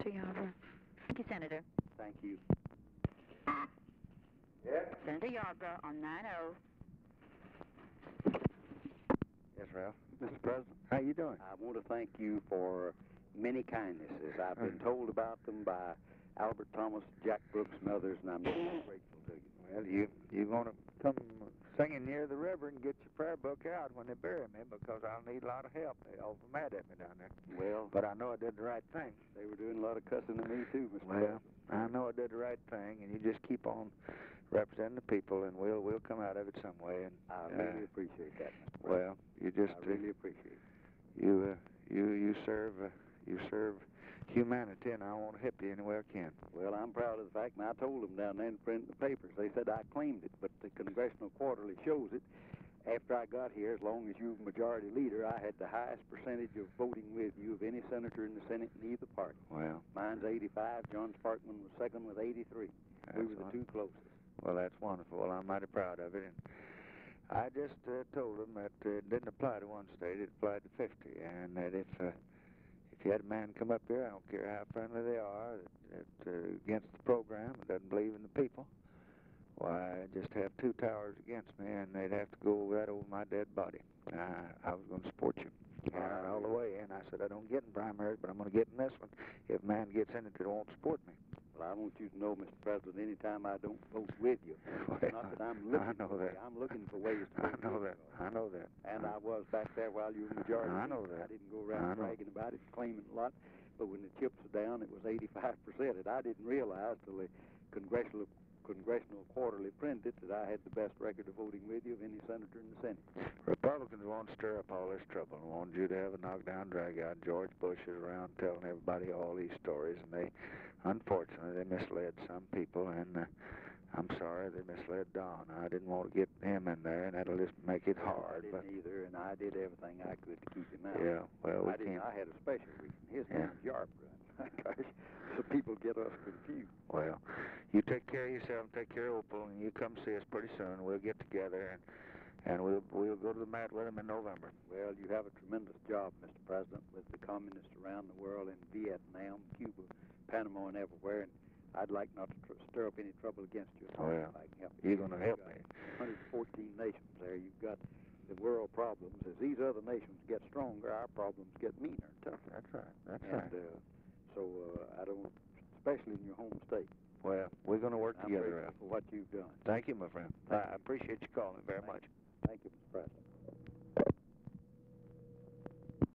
Senator Yarborough. Thank you, Senator. Thank you. Yes? Senator Yarborough on 9-0. Yes, Ralph. Mr. President, How you doing? I want to thank you for many kindnesses. I've been told about them by Albert Thomas, Jack Brooks, and others, and I'm very grateful to you. Well, you want to come singing near the river and get your prayer book out when they bury me, because I'll need a lot of help. They all mad at me down there. Well, But I know I did the right thing. they were doing a lot of cussing at me too, Mr. Well, President. I know I did the right thing, and you just keep on representing the people, and we'll come out of it some way. And I really appreciate that, Mr. President. well, you just I really appreciate it. you serve humanity, and I want to help you any way I can. Well, I'm proud of the fact, and I told them down there in print in the papers. They said I claimed it, but the Congressional Quarterly shows it. After I got here, as long as you were majority leader, I had the highest percentage of voting with you of any senator in the Senate in either party. Well, Mine's 85. John Sparkman was second with 83. We were the two closest. well, that's wonderful. Well, I'm mighty proud of it. And I just told them that it didn't apply to one state; it applied to 50, and that if you had a man come up here, I don't care how friendly they are, that against the program, that doesn't believe in the people, why, I'd just have two towers against me, and they'd have to go right over my dead body. I was going to support you all the way, and I said, I don't get in primaries, but I'm going to get in this one if a man gets in it that won't support me. Well, I want you to know, Mr. President, anytime I don't vote with you, Well, not that I'm looking I know for that. you, I'm looking for ways to I vote know with that. you. I know that. And I was back there while you were majority I know leader. that. I didn't go I around know. bragging about it, claiming a lot, but when the chips were down, it was 85%. And I didn't realize till the Congressional Quarterly printed that I had the best record of voting with you of any senator in the Senate. Republicans won't stir up all this trouble and want you to have a knockdown, drag out. George Bush is around telling everybody all these stories, and unfortunately, they misled some people, and I'm sorry they misled Don. I didn't want to get him in there, and that'll just make it hard. I didn't either, and I did everything I could to keep him out. Yeah, well, we can't. I had a special reason. His Yeah. name is Yarborough. Gosh, so people get us confused. Well, you take care of yourself and take care of Opal, and you come see us pretty soon. We'll get together, and we'll go to the mat with him in November. Well, you have a tremendous job, Mr. President, with the communists around the world in Vietnam, Cuba, Panama, and everywhere. And I'd like not to stir up any trouble against you. Oh, yeah. I can help You're going to help me. 114 nations there. You've got the world problems. As these other nations get stronger, our problems get meaner and tougher. That's right. That's And right. so I don't, especially in your home state. Well, we're going to work I'm together, grateful Ralph. for what you've done. Thank you, my friend. I appreciate you calling me very much. Thank you, Mr. President.